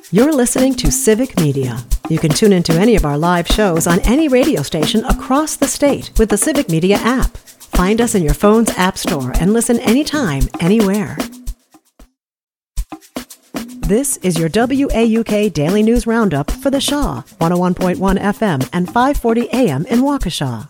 You're listening to Civic Media. You can tune into any of our live shows on any radio station across the state with the Civic Media app. Find us in your phone's app store and listen anytime, anywhere. This is your WAUK Daily News Roundup for the Shaw, 101.1 FM and 540 AM in Waukesha.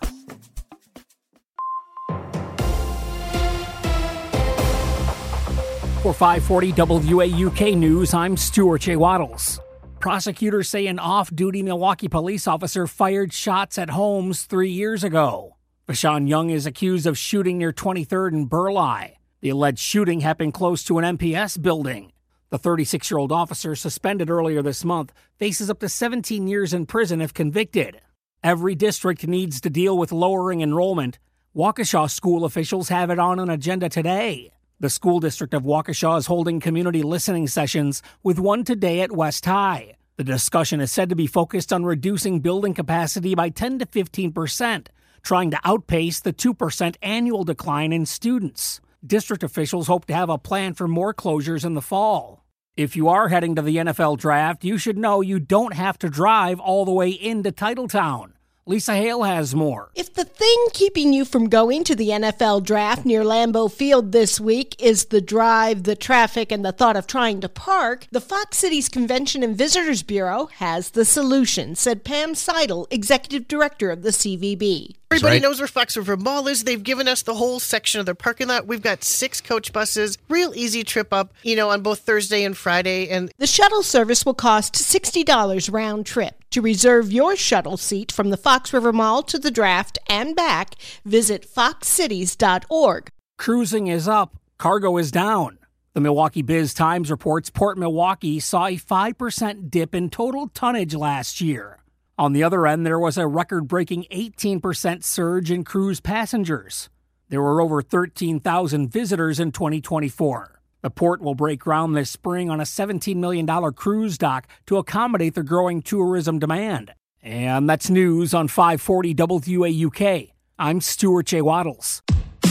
For 540 WAUK News, I'm Stuart J. Waddles. Prosecutors say an off-duty Milwaukee police officer fired shots at homes 3 years ago. Vashon Young is accused of shooting near 23rd and Burleigh. The alleged shooting happened close to an MPS building. The 36-year-old officer, suspended earlier this month, faces up to 17 years in prison if convicted. Every district needs to deal with lowering enrollment. Waukesha school officials have it on an agenda today. The school district of Waukesha is holding community listening sessions, with one today at West High. The discussion is said to be focused on reducing building capacity by 10 to 15%, trying to outpace the 2% annual decline in students. District officials hope to have a plan for more closures in the fall. If you are heading to the NFL draft, you should know you don't have to drive all the way into Titletown. Lisa Hale has more. If the thing keeping you from going to the NFL draft near Lambeau Field this week is the drive, the traffic, and the thought of trying to park, the Fox Cities Convention and Visitors Bureau has the solution, said Pam Seidel, executive director of the CVB. Everybody knows where Fox River Mall is. They've given us the whole section of their parking lot. We've got 6 coach buses, real easy trip up, on both Thursday and Friday. And the shuttle service will cost $60 round trip. To reserve your shuttle seat from the Fox River Mall to the draft and back, visit foxcities.org. Cruising is up, cargo is down. The Milwaukee Biz Times reports Port Milwaukee saw a 5% dip in total tonnage last year. On the other end, there was a record-breaking 18% surge in cruise passengers. There were over 13,000 visitors in 2024. The port will break ground this spring on a $17 million cruise dock to accommodate the growing tourism demand. And that's news on 540 WAUK. I'm Stuart J. Waddles.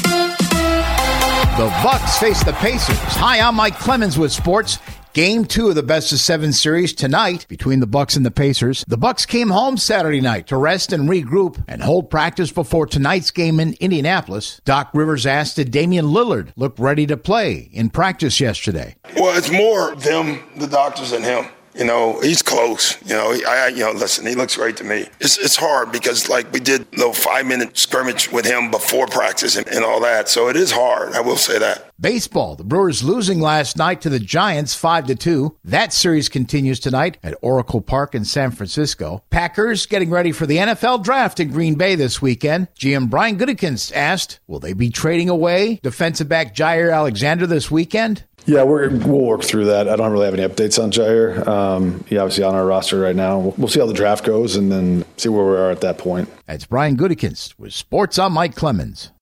The Bucks face the Pacers. Hi, I'm Mike Clemens with sports. Game 2 of the best-of-7 series tonight between the Bucks and the Pacers. The Bucks came home Saturday night to rest and regroup and hold practice before tonight's game in Indianapolis. Doc Rivers asked, did Damian Lillard look ready to play in practice yesterday? Well, it's more them, the doctors, and him. He's close. Listen, he looks great to me. It's hard because, we did a little 5-minute scrimmage with him before practice and all that. So it is hard. I will say that. Baseball. The Brewers losing last night to the Giants 5-2. That series continues tonight at Oracle Park in San Francisco. Packers getting ready for the NFL draft in Green Bay this weekend. GM Brian Gutekunst asked, will they be trading away defensive back Jair Alexander this weekend? Yeah, we'll work through that. I don't really have any updates on Jair. He's obviously on our roster right now. We'll see how the draft goes and then see where we are at that point. That's Brian Gutekunst with Sports on Mike Clemens.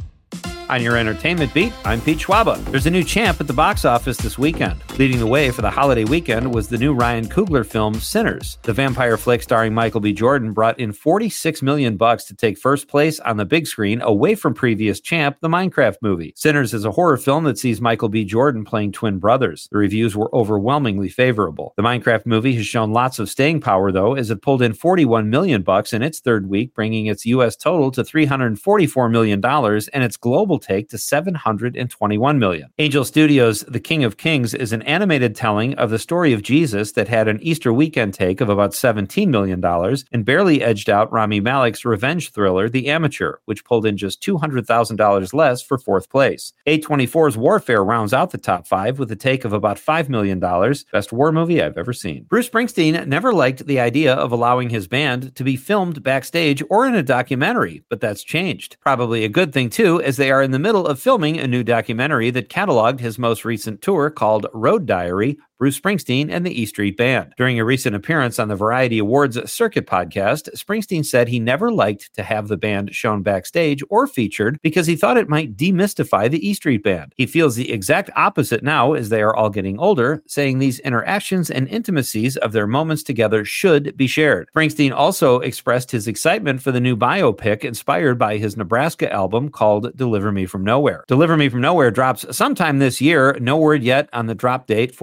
On your entertainment beat, I'm Pete Schwaba. There's a new champ at the box office this weekend. Leading the way for the holiday weekend was the new Ryan Coogler film, Sinners. The vampire flick starring Michael B. Jordan brought in $46 million to take first place on the big screen away from previous champ, the Minecraft movie. Sinners is a horror film that sees Michael B. Jordan playing twin brothers. The reviews were overwhelmingly favorable. The Minecraft movie has shown lots of staying power, though, as it pulled in $41 million in its third week, bringing its U.S. total to $344 million and its global take to $721 million. Angel Studios' The King of Kings is an animated telling of the story of Jesus that had an Easter weekend take of about $17 million and barely edged out Rami Malek's revenge thriller, The Amateur, which pulled in just $200,000 less for fourth place. A24's Warfare rounds out the top 5 with a take of about $5 million. Best war movie I've ever seen. Bruce Springsteen never liked the idea of allowing his band to be filmed backstage or in a documentary, but that's changed. Probably a good thing, too, as they are in the middle of filming a new documentary that cataloged his most recent tour called Road Diary, Bruce Springsteen and the E Street Band. During a recent appearance on the Variety Awards Circuit podcast, Springsteen said he never liked to have the band shown backstage or featured because he thought it might demystify the E Street Band. He feels the exact opposite now as they are all getting older, saying these interactions and intimacies of their moments together should be shared. Springsteen also expressed his excitement for the new biopic inspired by his Nebraska album called Deliver Me From Nowhere. Deliver Me From Nowhere drops sometime this year. No word yet on the drop date for Road Diary.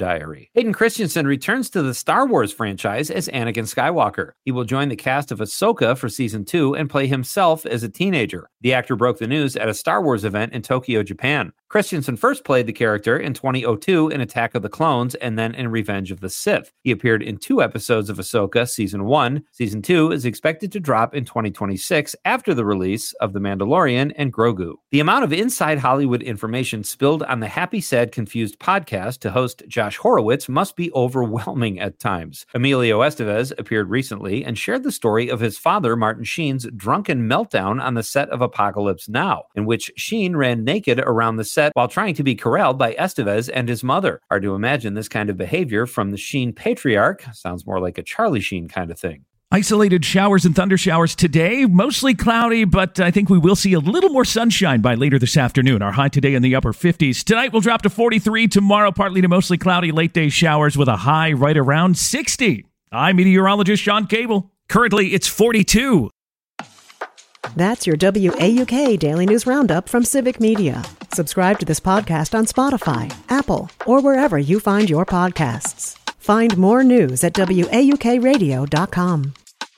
diary. Hayden Christensen returns to the Star Wars franchise as Anakin Skywalker. He will join the cast of Ahsoka for Season 2 and play himself as a teenager. The actor broke the news at a Star Wars event in Tokyo, Japan. Christensen first played the character in 2002 in Attack of the Clones and then in Revenge of the Sith. He appeared in 2 episodes of Ahsoka Season 1. Season 2 is expected to drop in 2026 after the release of The Mandalorian and Grogu. The amount of inside Hollywood information spilled on the Happy, Sad, Confused podcast to host Josh Horowitz must be overwhelming at times. Emilio Estevez appeared recently and shared the story of his father, Martin Sheen's drunken meltdown on the set of Apocalypse Now, in which Sheen ran naked around the set while trying to be corralled by Estevez and his mother. Hard to imagine this kind of behavior from the Sheen patriarch. Sounds more like a Charlie Sheen kind of thing. Isolated showers and thunder showers today, mostly cloudy, but I think we will see a little more sunshine by later this afternoon. Our high today in the upper 50s. Tonight we'll drop to 43. Tomorrow, partly to mostly cloudy late day showers with a high right around 60. I'm meteorologist Sean Cable. Currently, it's 42. That's your WAUK Daily News Roundup from Civic Media. Subscribe to this podcast on Spotify, Apple, or wherever you find your podcasts. Find more news at WAUKradio.com.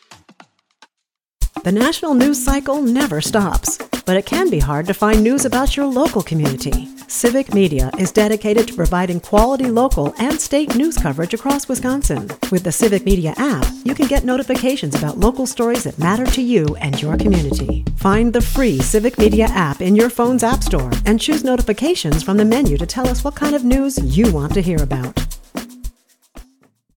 The national news cycle never stops, but it can be hard to find news about your local community. Civic Media is dedicated to providing quality local and state news coverage across Wisconsin. With the Civic Media app, you can get notifications about local stories that matter to you and your community. Find the free Civic Media app in your phone's app store and choose notifications from the menu to tell us what kind of news you want to hear about.